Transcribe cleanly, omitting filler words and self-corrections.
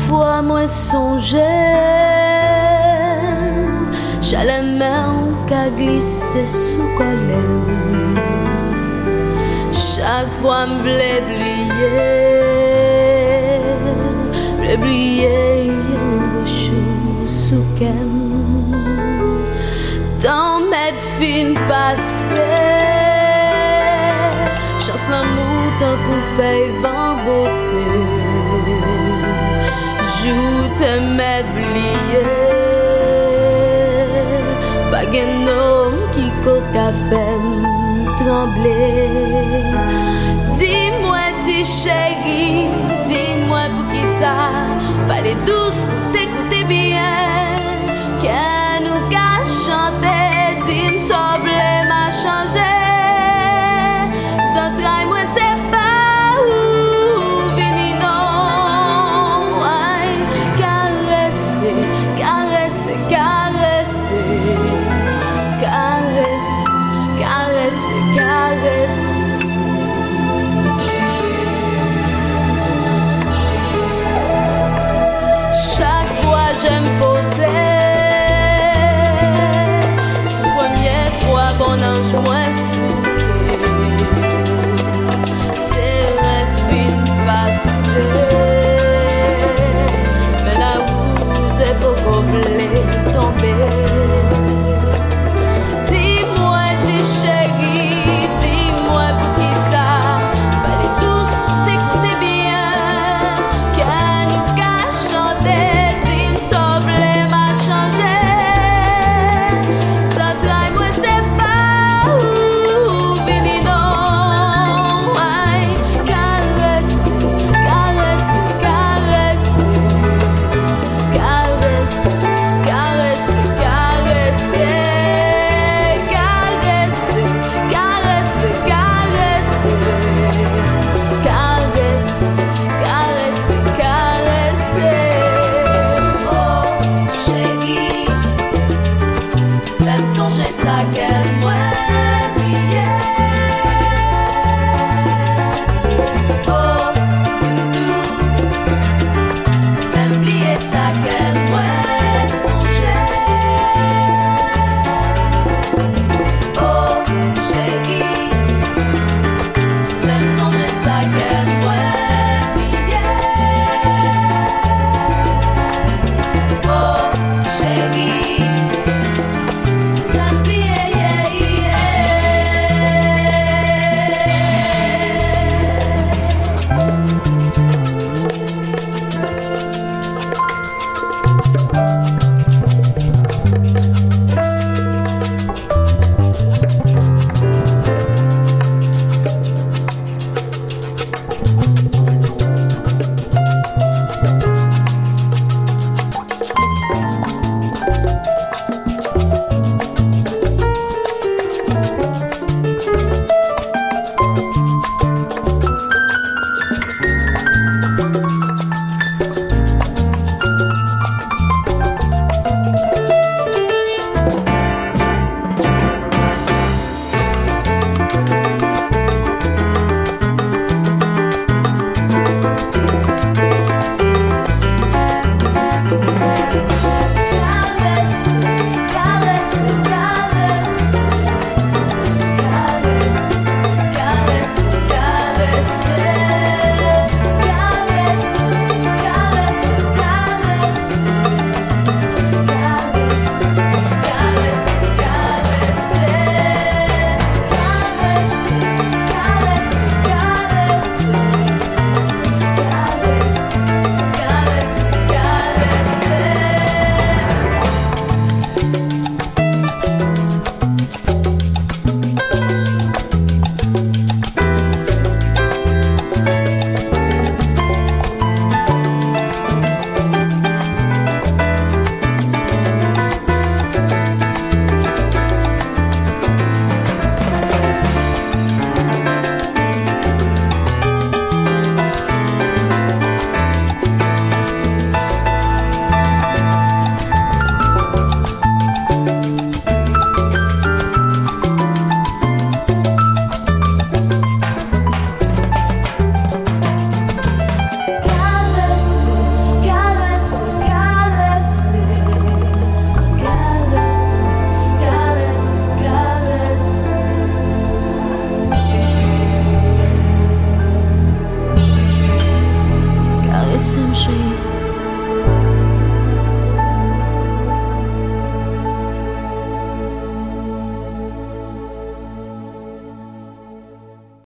fois moi songer j'allais main qu'a glissé sous colère chaque fois m'blé oublier bouchou sous kem dans mes fins passées chance l'amour tant qu'on fait vent beauté joue te mettre pas un homme qui coca fait trembler dis-moi dis chérie dis-moi pour qui ça parler douce écoutez bien qu'elle nous qu'a chanté dis-moi sauve m'a changé sans trahi moi c'est pas où vini non caresser caresser caresser caresser caresser caresser chaque marcher.